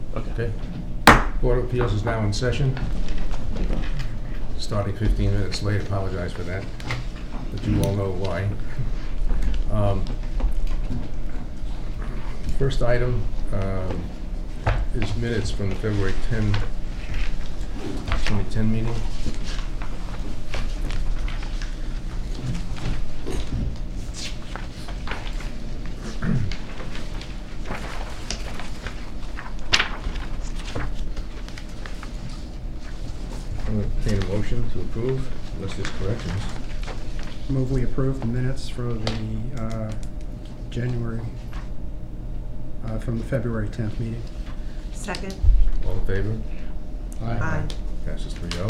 Okay. Board of Appeals is now in session. Starting 15 minutes late. Apologize for that, but you all know why. First item is minutes from the February 10, 2010 meeting. I'm going to entertain a motion to approve, unless there's corrections. Move we approve the minutes for the from the February 10th meeting. Second. All in favor? Aye. Passes 3-0.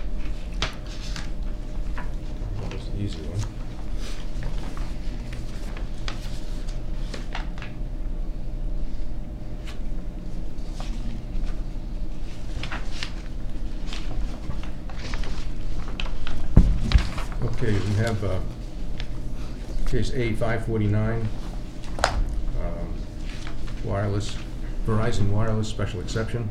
That was the easy one. Okay, we have case A549, Verizon Wireless special exception,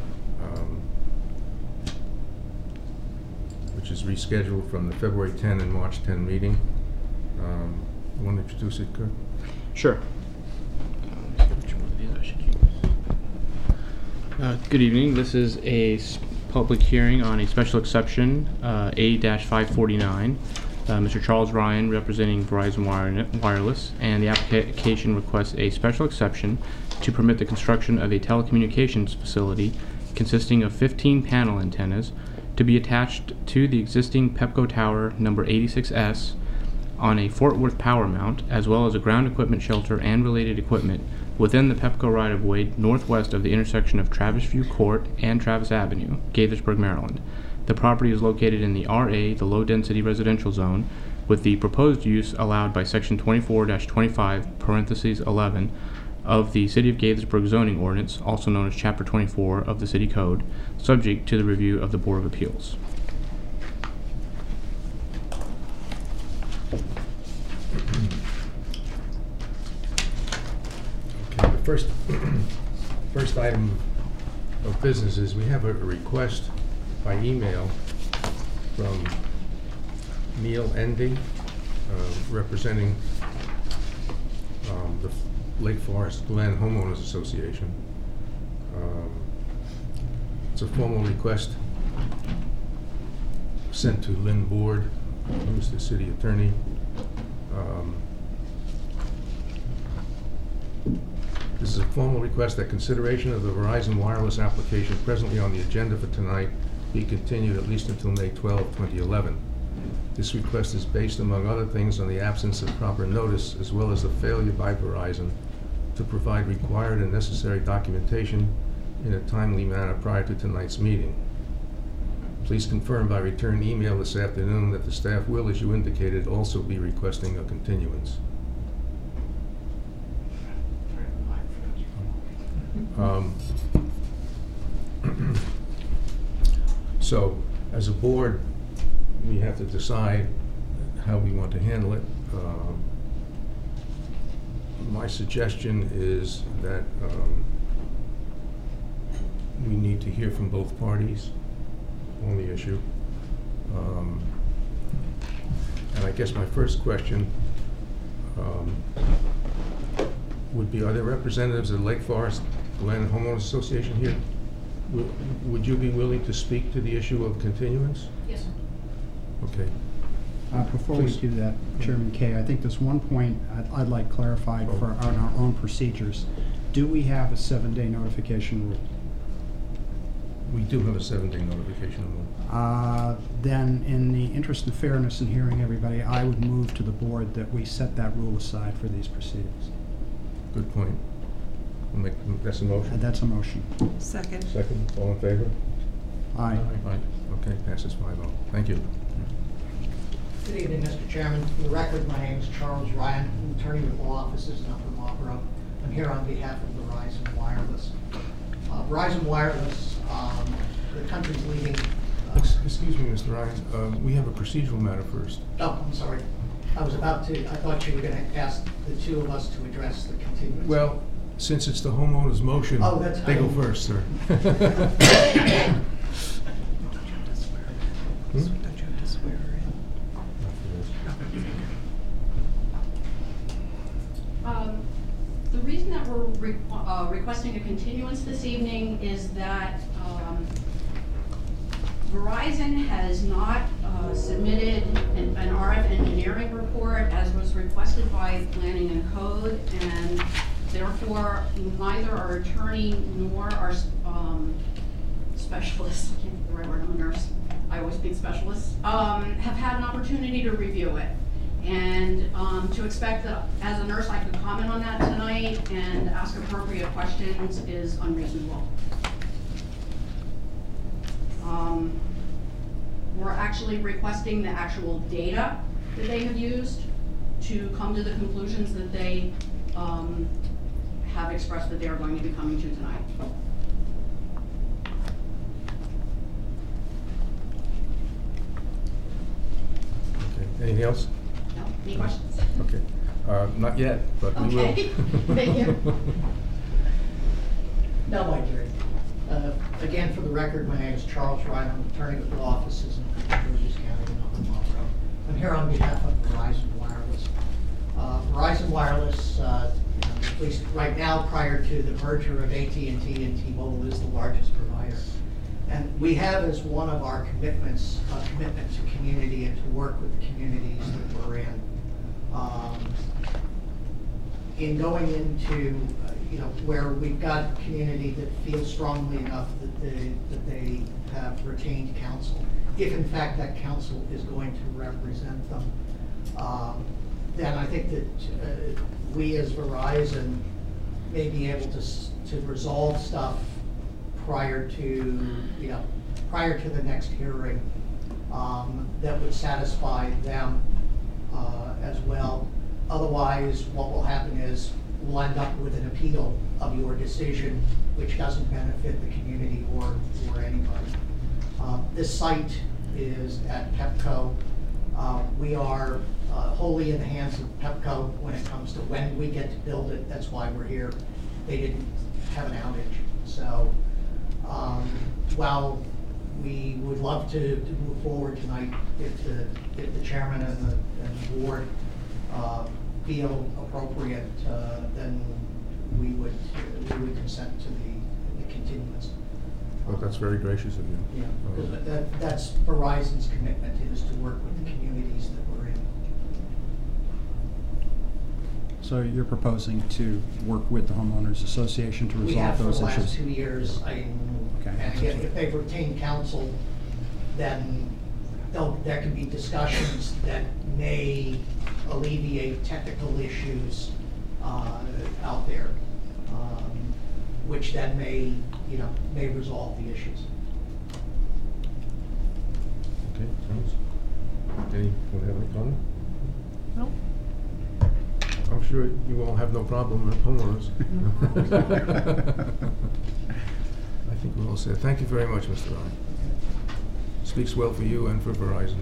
which is rescheduled from the February 10 and March 10 meeting. You want to introduce it, Kirk? Sure. Which one of these I should use? Good evening. This is a public hearing on a special exception, A-549. Mr. Charles Ryan, representing Verizon Wireless, and the application requests a special exception to permit the construction of a telecommunications facility consisting of 15 panel antennas to be attached to the existing Pepco Tower number 86S on a Fort Worth power mount, as well as a ground equipment shelter and related equipment within the Pepco right-of-way northwest of the intersection of Travis View Court and Travis Avenue, Gaithersburg, Maryland. The property is located in the RA, the low-density residential zone, with the proposed use allowed by Section 24-25, parentheses 11, of the City of Gaithersburg zoning ordinance, also known as Chapter 24 of the City Code, subject to the review of the Board of Appeals. Okay, the first item of business is we have a request by email from Neil Endy, representing the Lake Forest Glen Homeowners Association. It's a formal request sent to Lynn Board, who's the city attorney. This is a formal request that consideration of the Verizon Wireless application presently on the agenda for tonight be continued at least until May 12, 2011. This request is based, among other things, on the absence of proper notice, as well as the failure by Verizon to provide required and necessary documentation in a timely manner prior to tonight's meeting. Please confirm by return email this afternoon that the staff will, as you indicated, also be requesting a continuance. So, as a board, we have to decide how we want to handle it. My suggestion is that we need to hear from both parties on the issue. And I guess my first question would be, are there representatives of the Lake Forest Glen Homeowners Association here? Would you be willing to speak to the issue of continuance? Yes, sir. Okay. Before Please. we do that, Chairman Kay, I think there's one point I'd like clarified for our own procedures. Do we have a 7-day notification rule? We do have a 7-day notification rule. Then, in the interest of fairness in hearing everybody, I would move to the board that we set that rule aside for these proceedings. Good point. That's a motion? That's a motion. Second. Second, all in favor? Aye. Aye. Okay, passes 5-0. Thank you. Good evening, Mr. Chairman. For the record, my name is Charles Ryan, I'm attorney with law offices in Upper Marlboro. I'm here on behalf of Verizon Wireless. Verizon Wireless, the country's leading... Excuse me, Mr. Ryan. We have a procedural matter first. Oh, I'm sorry. I thought you were going to ask the two of us to address the continuance. Well, Since it's the homeowner's motion, Oh, that's they go fine. first, sir. Don't you have to swear Hmm? in? Don't you have to swear in? The reason that we're requesting a continuance this evening is that Verizon has not submitted an RF engineering report as was requested by Planning and Code, and therefore neither our attorney nor our specialists, I can't think of the right word, I'm a nurse, I always speak specialists, have had an opportunity to review it. And to expect that as a nurse I could comment on that tonight and ask appropriate questions is unreasonable. We're actually requesting the actual data that they have used to come to the conclusions that they have expressed that they are going to be coming to tonight. Okay, anything else? No? Any questions? Okay, not yet, but we will. Okay. Thank you. No, Mike, Jerry. Again, for the record, my name is Charles Ryan. I'm attorney with law offices in Burgess County and Upper Marlboro. I'm here on behalf of Verizon Wireless. Verizon Wireless, at least right now, prior to the merger of AT&T and T-Mobile, is the largest provider. And we have as one of our commitments, a commitment to community and to work with the communities that we're in. In going into, where we've got a community that feels strongly enough that they have retained counsel, if in fact that counsel is going to represent them, then I think that we as Verizon may be able to resolve stuff prior to the next hearing that would satisfy them as well. Otherwise, what will happen is we'll end up with an appeal of your decision, which doesn't benefit the community or anybody. This site is at Pepco. We are wholly in the hands of Pepco when it comes to when we get to build it. That's why we're here. They didn't have an outage. So while we would love to move forward tonight, if the chairman and the board feel appropriate, then we would consent to the continuance. Well, that's very gracious of you. Yeah, because that's Verizon's commitment, is to work with the communities that we're in. So you're proposing to work with the homeowners association to We have resolve for the those last issues? 2 years. Okay. And again, if they've retained counsel, then there can be discussions that may alleviate technical issues out there, which then may resolve the issues. Okay, Charles? Anyone have any comment? No. I'm sure you all have no problem with homeowners. I think we're all set. Thank you very much, Mr. Ryan. Speaks well for you and for Verizon.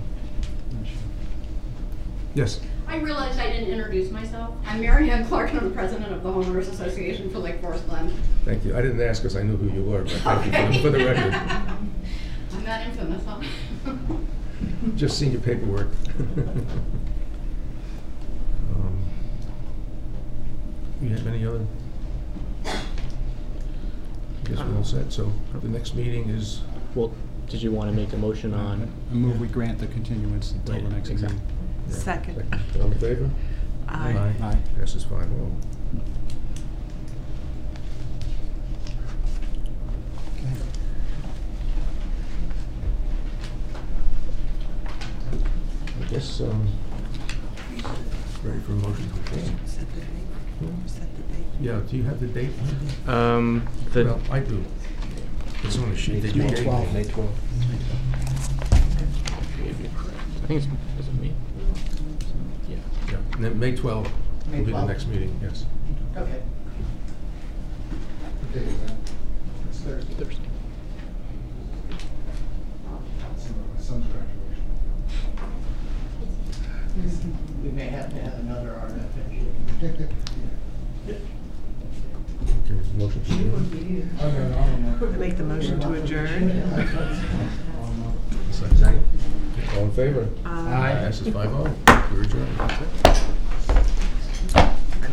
Yes? I realized I didn't introduce myself. I'm Mary Ann Clark, and I'm the president of the Homeowners Association for Lake Forest Glen. Thank you. I didn't ask because I knew who you were, but thank you Okay. for the record. I'm that infamous, huh? Just seen your paperwork. You have any other? I guess we're all set. So the next meeting is, Well, did you want to make a motion on? I move we grant the continuance until the Right, next exactly. meeting. yeah, Second. All in favor? Aye. Aye. Passes 5-0. Okay. I guess, ready for a motion to adjourn? Set the date. Set the date. Yeah, do you have the date? The Well, I do. It's on the sheet that you May gave 12th. me. May 12th. I think it's, is it me? Yeah. Yeah, and then May 12th will May be the 12th. next meeting, yes. Okay. It's Thursday. Thursday. My son's graduation. We may have to have another RF engineer. Motion to adjourn. I make the motion to adjourn. Second. All in favor? Aye. Passes 5-0. We're adjourned.